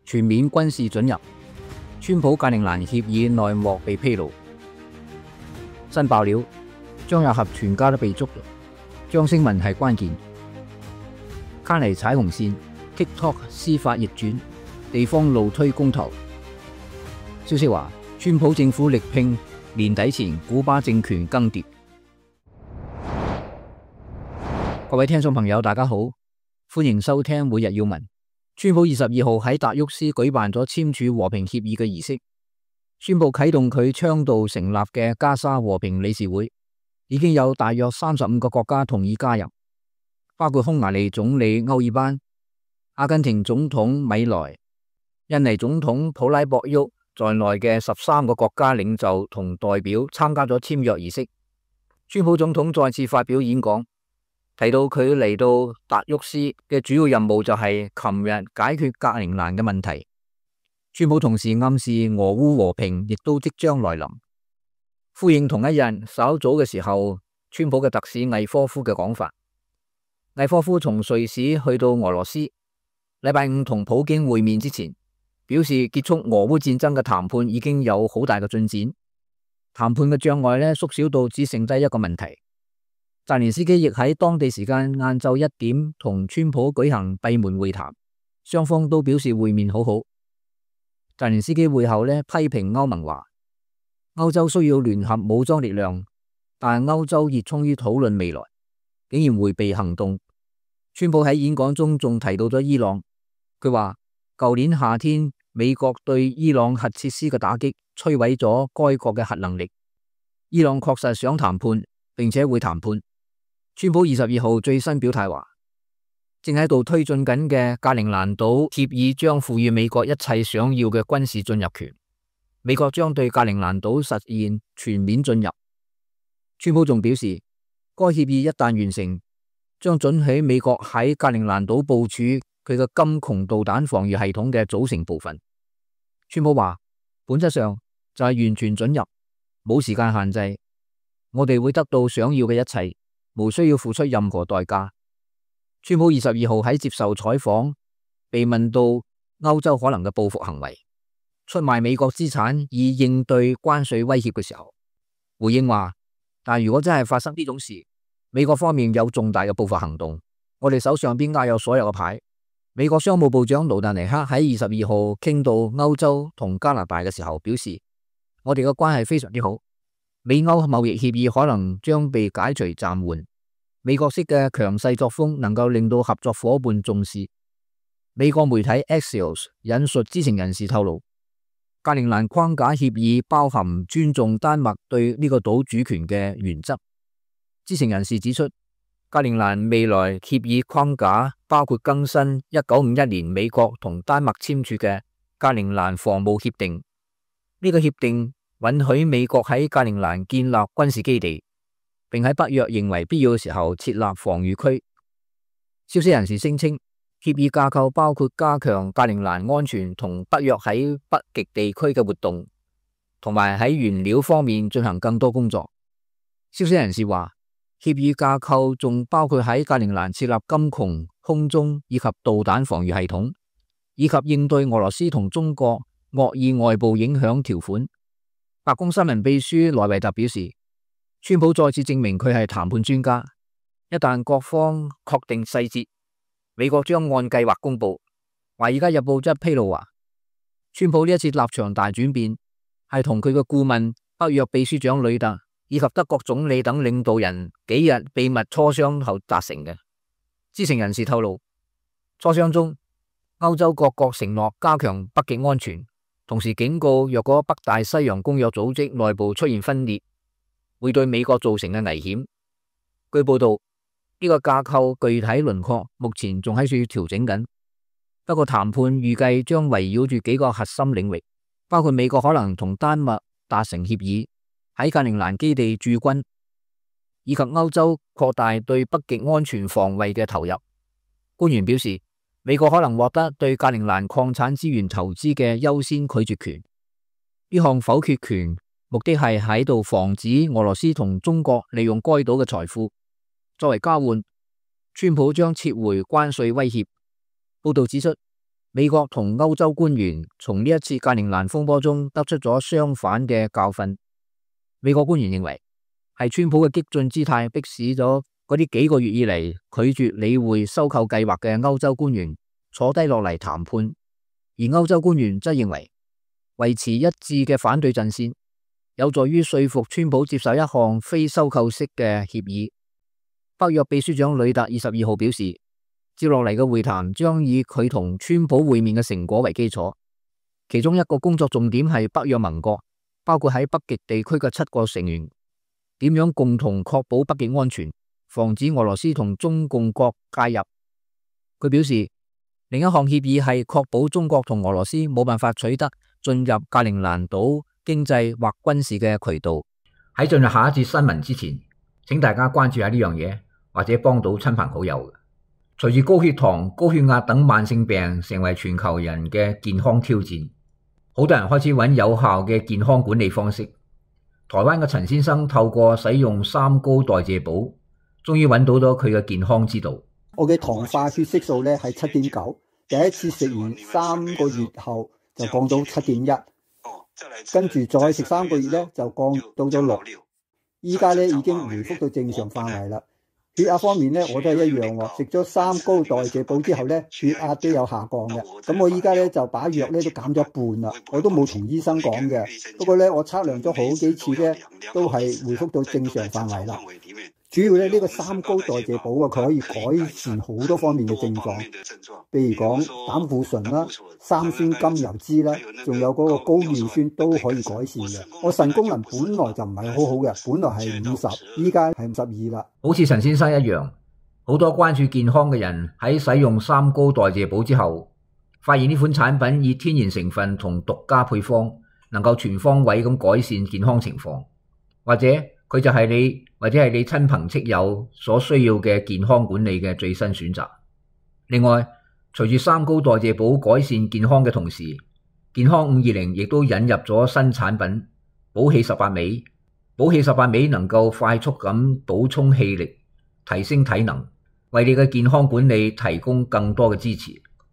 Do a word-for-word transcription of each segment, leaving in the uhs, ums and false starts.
全面軍事准入，川普格陵蘭協議內幕被披露。新爆料，張又俠全家都被捉，張聲文係關鍵。卡尼踩紅線 ，TikTok 司法逆轉，地方怒推公投。消息話，川普政府力拼年底前古巴政權更迭。各位聽眾朋友，大家好，歡迎收聽每日要聞。川普二十二號喺達沃斯舉辦咗簽署和平協議嘅儀式，宣布啟動佢倡導成立嘅加沙和平理事會，已經有大約三十五個國家同意加入，包括匈牙利總理歐爾班、阿根廷總統米萊、印尼總統普拉博沃在內嘅十三個國家領袖同代表參加咗簽約儀式。川普總統再次發表演講，提到佢嚟到達沃斯嘅主要任務就係琴日解決格陵蘭嘅問題。川普同時暗示俄烏和平亦都即將來臨，呼應同一日稍早嘅時候，川普嘅特使魏科夫嘅講法。魏科夫從瑞士去到俄羅斯，禮拜五同普京會面之前，表示結束俄烏戰爭嘅談判已經有好大嘅進展，談判嘅障礙呢縮小到只剩低一個問題。澤連斯基亦喺當地時間晏晝一點同川普舉行閉門會談，雙方都表示會面好好。澤連斯基會後呢批評歐盟話，歐洲需要聯合武裝力量，但歐洲熱衷於討論未來，竟然迴避行動。川普喺演講中仲提到咗伊朗，佢話舊年夏天美國對伊朗核設施嘅打擊摧毀咗該國嘅核能力，伊朗確實想談判，並且會談判。川普二十二號最新表態話，正喺度推進緊嘅格陵蘭島協議將賦予美國一切想要嘅軍事進入權，美國將對格陵蘭島實現全面進入。川普仲表示，該協議一旦完成，將准許美國喺格陵蘭島部署佢嘅金窮導彈防禦系統嘅組成部分。川普話，本質上就係完全准入，冇時間限制，我哋會得到想要嘅一切，無需要付出任何代價。川普二十二號喺接受採訪，被問到歐洲可能嘅報復行為，出賣美國資產以應對關稅威脅嘅時候，回應話，但如果真係發生呢種事，美國方面有重大嘅報復行動，我哋手上邊握有所有嘅牌。美國商務部長盧達尼克喺二十二號傾到歐洲同加拿大嘅時候表示，我哋嘅關係非常之好，美歐貿易協議可能將被解除暫緩。美國式嘅強勢作風能夠令到合作夥伴重視。美國媒體 Axios 引述知情人士透露，格陵蘭框架協議包含尊重丹麥對呢個島主權嘅原則。知情人士指出，格陵蘭未來協議框架包括更新一九五一年美國同丹麥簽署嘅格陵蘭防務協定。呢個協定允許美國喺格陵蘭建立軍事基地，並喺北約認為必要嘅時候設立防禦區。消息人士聲稱，協議架構包括加強格陵蘭安全同北約喺北極地區嘅活動，同埋喺原料方面進行更多工作。消息人士話，協議架構仲包括喺格陵蘭設立金窮空中以及導彈防禦系統，以及應對俄羅斯同中國惡意外部影響條款。白宮新聞秘書萊維特表示，川普再次證明佢係談判專家，一旦各方確定細節，美國將按計劃公布。華爾街日報則披露話，川普呢一次立場大轉變係同佢嘅顧問北約秘書長呂特以及德國總理等領導人幾日秘密磋商後達成嘅。知情人士透露，磋商中歐洲各國承諾加強北極安全，同時警告若果北大西洋公約組織內部出現分裂，會對美國造成嘅危險。據報道，呢個架構具體輪廓目前仲喺處調整緊，不過談判預計將圍繞住幾個核心領域，包括美國可能同丹麥達成協議，喺格陵蘭基地駐軍，以及歐洲擴大對北極安全防衛嘅投入。官員表示，美國可能獲得對格陵蘭礦產資源投資嘅優先拒絕權，呢項否決權目的係喺度防止俄羅斯同中國利用該島嘅財富。作為交換，川普將撤回關稅威脅。報道指出， 美國同歐洲官員從呢一次格陵蘭風波中得出咗相反嘅教訓。美國官員認為係川普嘅激進姿態迫使咗嗰啲幾個月以嚟拒絕理會收購計劃嘅歐洲官員坐低落嚟談判，而歐洲官員則認為維持一致嘅反對陣線有助於說服川普接受一項非收購式嘅協議。北約秘書長呂特二十二號表示，接落嚟嘅會談將以佢同川普會面嘅成果為基礎，其中一個工作重點係北約盟國，包括喺北極地區嘅七個成員，點樣共同確保北極安全，防止俄羅斯同中共國介入。佢表示，另一項協議係確保中國同俄羅斯冇辦法取得進入格陵蘭島經濟或軍事嘅渠道。喺進入下一節新聞之前，請大家關注下呢樣嘢，或者幫到親朋好友。隨住高血糖、高血壓等慢性病成為全球人嘅健康挑戰，好多人開始揾有效嘅健康管理方式。台灣嘅陳先生透過使用三高代謝寶，終於揾到咗佢嘅健康之道。 我嘅糖化血色素咧係七點九，第一次食完三個月後就降到七點一，跟住再食三個月咧就降到咗六，依家咧已經回復到正常範圍啦。血壓方面咧，我都係一樣喎。食咗三高代謝寶之後咧，血壓都有下降嘅。咁我依家咧就把藥咧都減咗一半啦。我都冇同醫生講嘅。不過咧，我測量咗好幾次咧，都係回復到正常範圍啦。主要咧呢個三高代謝寶啊，佢可以改善好多方面嘅症狀，譬如講膽固醇啦、三酸甘油酯啦，仲有嗰個高尿酸都可以改善嘅。我腎功能本來就唔係好好嘅，本來係五十，依家係五十二啦。 好似陳先生一樣，好多關注健康嘅人喺使用三高代謝寶之後，發現呢款產品以天然成分同獨家配方，能夠全方位咁改善健康情況，或者佢就係你或者係你親朋戚友所需要嘅健康管理嘅最新選擇。另外，隨住三高代謝寶改善健康嘅同時，健康五二零亦都引入咗新產品補氣十八味。補氣十八味能夠快速咁補充氣力，提升體能，為你嘅健康管理提供更多嘅支持。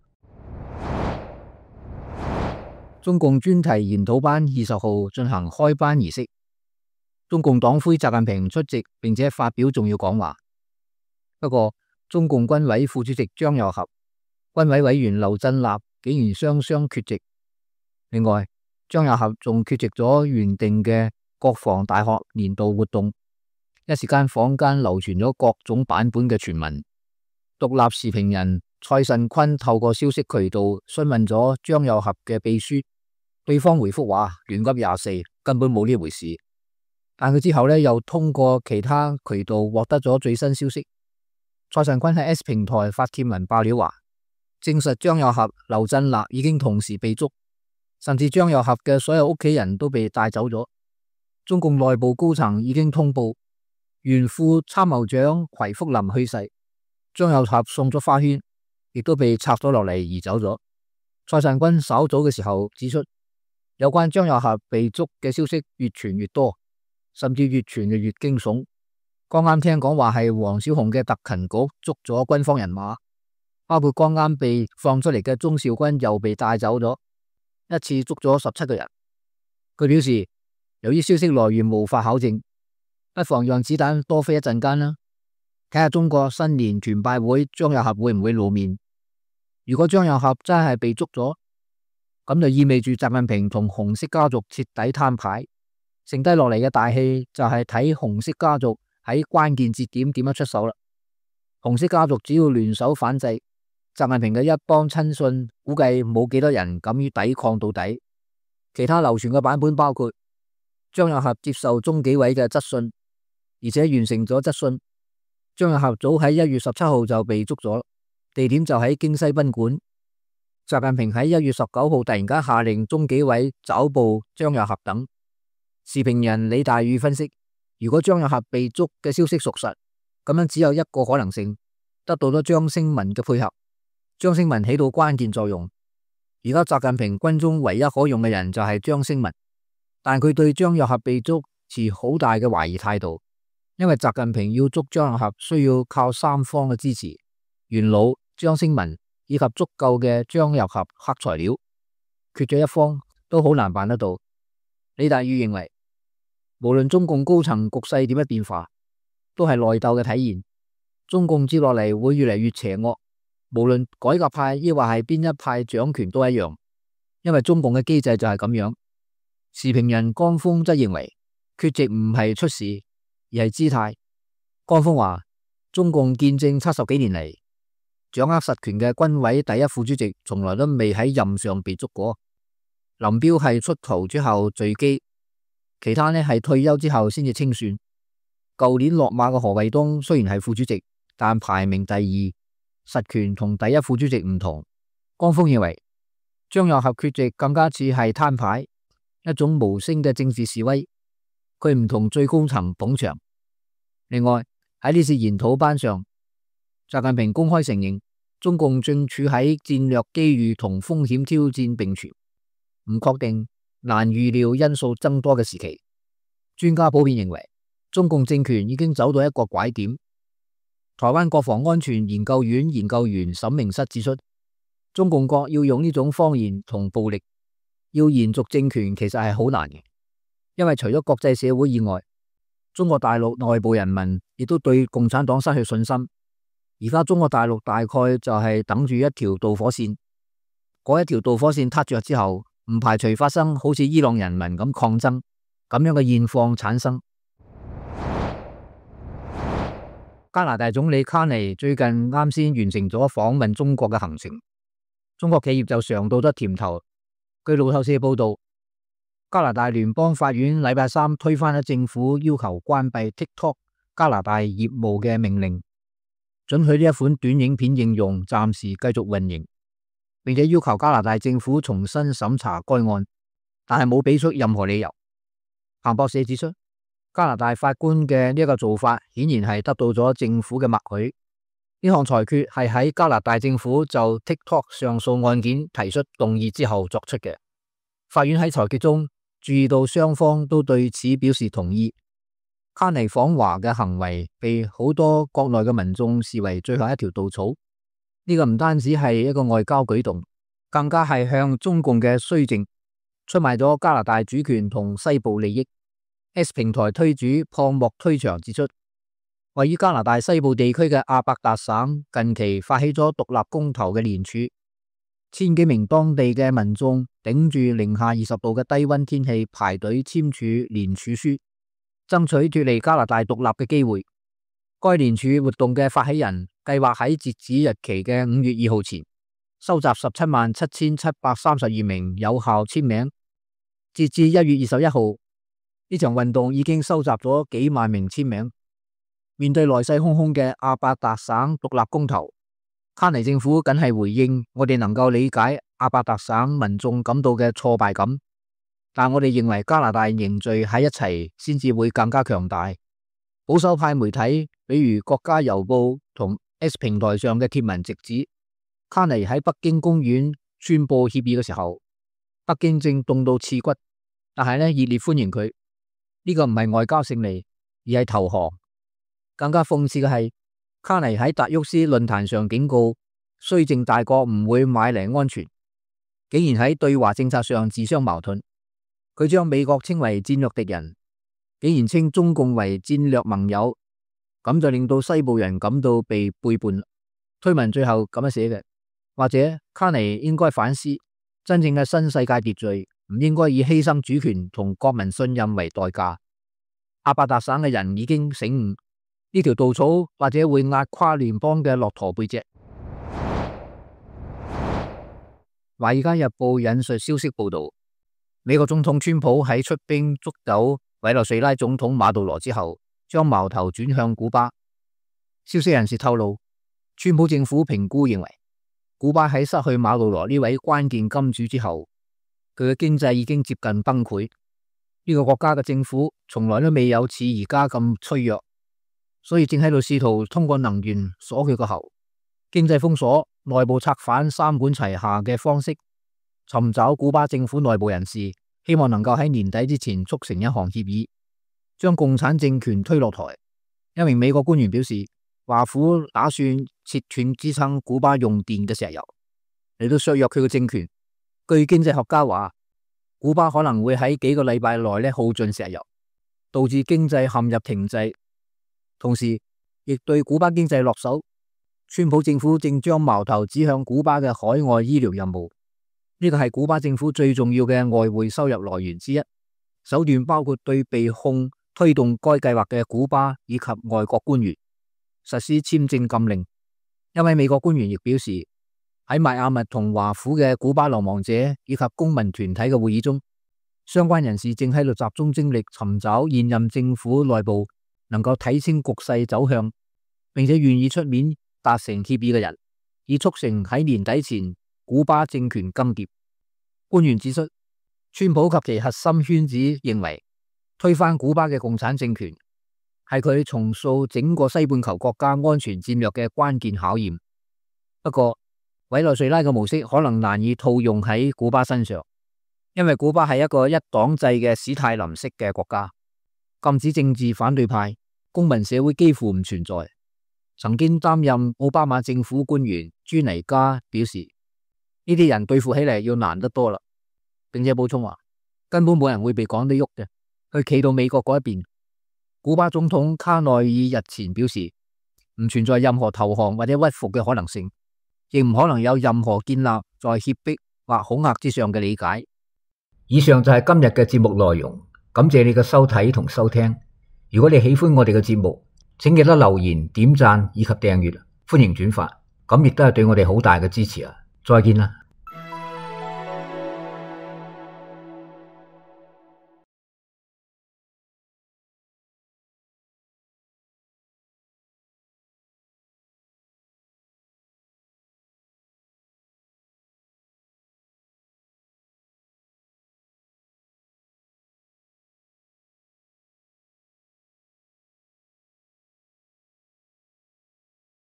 中共專題研討班二十號進行開班儀式。中共黨魁習近平出席並且發表重要講話。不過，中共軍委副主席張又俠、軍委委員劉振立竟然雙雙缺席。另外，張又俠仲缺席咗原定嘅國防大學年度活動。一時間坊間流傳咗各種版本嘅傳聞。獨立時評人蔡慎坤透過消息渠道詢問咗張又俠嘅秘書，對方回覆話亂噏廿四，根本冇呢回事。但佢之後咧，又通過其他渠道獲得咗最新消息。蔡慎坤喺 S 平台發帖文爆料話，證實張又俠、劉振立已經同時被捉，甚至張又俠嘅所有屋企人都被帶走咗。中共內部高層已經通報，原副參謀長奎福林去世，張又俠送咗花圈，亦都被拆咗落嚟移走咗。蔡慎坤稍早嘅時候指出，有關張又俠被捉嘅消息越傳越多。甚至越傳就越驚悚。剛啱聽講話係黃小紅嘅特勤局捉咗軍方人馬，包括剛啱被放出嚟嘅鍾兆軍又被帶走咗，一次捉咗十七個人。佢表示，由於消息來源無法考證，不妨讓子彈多飛一陣間啦，睇下中國新年團拜會張又俠會唔會露面。如果張又俠真係被捉咗，咁就意味住習近平同紅色家族徹底攤牌。剩低落嚟嘅大戲就係睇紅色家族喺關鍵節點點樣出手啦。紅色家族只要聯手反制，習近平嘅一幫親信估計冇幾多人敢於抵抗到底。其他流傳嘅版本包括張又俠接受中紀委嘅質詢，而且完成咗質詢。張又俠早喺一月十七號就被捉咗，地點就喺京西賓館。習近平喺一月十九號突然間下令中紀委抓捕張又俠等。時評人李大宇分析，如果張又俠被捉嘅消息屬實，咁樣只有一個可能性，得到咗張星文嘅配合，張星文起到關鍵作用。而家習近平軍中唯一可用嘅人就係張星文，但佢對張又俠被捉持好大嘅懷疑態度，因為習近平要捉張又俠需要靠三方嘅支持，元老、張星文以及足夠嘅張又俠黑材料，缺咗一方都好難辦得到。李大宇認為，無論中共高層局勢點樣變化，都係內鬥嘅體現。中共接落嚟會越嚟越邪惡，無論改革派抑或係邊一派掌權都一樣，因為中共嘅機制就係咁樣。時評人江峰則認為，缺席唔係出事，而係姿態。江峰話，中共建政七十幾年嚟，掌握實權嘅軍委第一副主席從來都未喺任上被捉過。林彪係出逃之後墜機，其他呢係退休之後先至清算。舊年落馬嘅何衛東雖然係副主席，但排名第二，實權同第一副主席唔同。江峰認為，張又俠缺席更加似係攤牌，一種無聲嘅政治示威，佢唔同最高層捧場。另外喺呢次研討班上，習近平公開承認中共正處喺戰略機遇同風險挑戰並存、唔確定、難預料因素增多嘅時期。專家普遍認為，中共政權已經走到一個拐點。台灣國防安全研究院研究員沈明室指出，中共國要用呢種謊言同暴力，要延續政權其實係好難嘅，因為除咗國際社會以外，中國大陸內部人民亦都對共產黨失去信心。而家中國大陸大概就係等住一條導火線，嗰一條導火線撻着之後，唔排除發生好似伊朗人民咁抗爭咁樣嘅現況產生。加拿大總理卡尼最近啱先完成咗訪問中國嘅行程，中國企業就嘗到咗甜頭。據路透社報道，加拿大聯邦法院禮拜三推翻咗政府要求關閉 TikTok 加拿大業務嘅命令，准許呢一款短影片應用暫時繼續運營，並且要求加拿大政府重新審查該案，但係冇俾出任何理由。彭博社指出，加拿大法官嘅呢一個做法顯然係得到咗政府嘅默許。呢項裁決係喺加拿大政府就 TikTok 上訴案件提出動議之後作出嘅。法院喺裁決中注意到雙方都對此表示同意。卡尼訪華嘅行為被好多國內嘅民眾視為最後一條稻草。呢個唔單止係一個外交舉動，更加係向中共嘅綏靖出賣咗加拿大主權同西部利益。S 平台推主破莫推長指出，位於加拿大西部地區嘅阿伯達省近期發起咗獨立公投嘅聯署，千幾名當地嘅民眾頂住零下二十度嘅低溫天氣排隊簽署聯署書，爭取脫離加拿大獨立嘅機會。該聯署活動嘅發起人計劃喺截止日期嘅五月二號前收集十七萬七千七百三十二名有效簽名。截至一月二十一號，呢場運動已經收集咗幾萬名簽名。面對來勢洶洶嘅阿伯達省獨立公投，卡尼政府僅係回應，我哋能夠理解阿伯達省民眾感到嘅挫敗感，但我哋認為加拿大凝聚喺一齊先至會更加強大。保守派媒體比如國家郵報同 S 平台上嘅貼文直指，卡尼喺北京公園宣布協議嘅時候，北京正凍到刺骨，但係呢熱烈歡迎佢。呢個唔係外交勝利，而係投降。更加諷刺嘅係，卡尼喺達沃斯論壇上警告，綏靖大國唔會買嚟安全，竟然喺對華政策上自相矛盾。佢將美國稱為戰略敵人，竟然稱中共為戰略盟友，咁就令到西部人感到被背叛。推文最後咁樣寫嘅，或者卡尼應該反思，真正嘅新世界秩序唔應該以犧牲主權同國民信任為代價。阿伯達省嘅人已經醒悟，呢條稻草或者會壓垮聯邦嘅駱駝背脊。華爾街日報引述消息報道，美國總統川普喺出兵捉走委內瑞拉總統馬杜羅之後，將矛頭轉向古巴。消息人士透露，川普政府評估認為，古巴喺失去馬杜羅呢位關鍵金主之後，佢嘅經濟已經接近崩潰。呢個國家嘅政府從來都未有似而家咁脆弱，所以正喺度試圖通過能源鎖佢個喉、經濟封鎖、內部策反三管齊下嘅方式，尋找古巴政府內部人士，希望能夠喺年底之前促成一項協議，將共產政權推落台。一名美國官員表示，華府打算切斷支撐古巴用電嘅石油。 嚟到削弱佢嘅政權。據經濟學家話，古巴可能會喺幾個禮拜內咧耗盡石油，導致經濟陷入停滯，同時亦對古巴經濟落手。川普政府正將矛頭指向古巴嘅海外醫療任務，呢個係古巴政府最重要嘅外匯收入來源之一。手段包括對被控推動該計劃嘅古巴以及外國官員實施簽證禁令。一位美國官員亦表示，喺邁阿密同華府嘅古巴流亡者以及公民團體嘅會議中，相關人士正喺度集中精力尋找現任政府內部能夠睇清局勢走向，並且願意出面達成協議嘅人，以促成喺年底前古巴政權更迭。官員指出，川普及其核心圈子認為推翻古巴嘅共產政權係佢重塑整個西半球國家安全戰略嘅關鍵考驗。不過，委內瑞拉嘅模式可能難以套用喺古巴身上，因為古巴係一個一黨制嘅史泰林式嘅國家，禁止政治反對派，公民社會幾乎唔存在。曾經擔任奧巴馬政府官員朱尼加表示，呢啲人對付起嚟要難得多啦，並且補充話，根本冇人會被趕得喐嘅，去企到美國嗰一邊。古巴總統卡內爾日前表示，唔存在任何投降或者屈服嘅可能性，亦唔可能有任何建立在脅迫或恐嚇之上嘅理解。以上就係今日嘅節目內容，感謝你嘅收睇同收聽。如果你喜歡我哋嘅節目，請記得留言、點讚以及訂閱，歡迎轉發，咁亦都係對我哋好大嘅支持啊！再見啦。